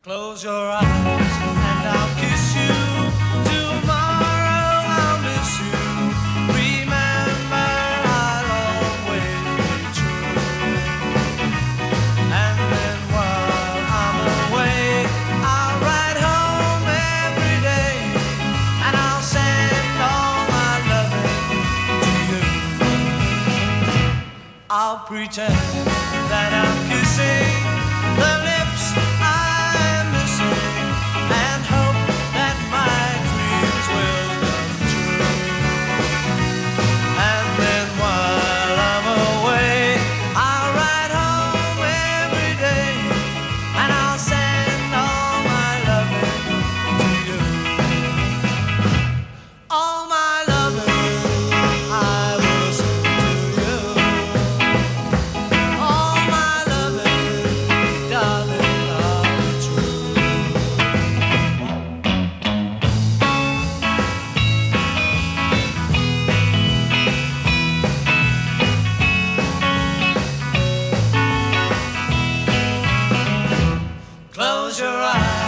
Close your eyes and I'll kiss you. Tomorrow I'll miss you. Remember, I'll always be true. And then while I'm away, I'll ride home every day, and I'll send all my loving to you. I'll pretend that I'm kissing the lips I'm missing, and hope that my dreams will come true. And then while I'm away, I'll ride home every day, and I'll send all my loving to you. All my loving I will send to you. All my loving, darling, I'll be true. Close your eyes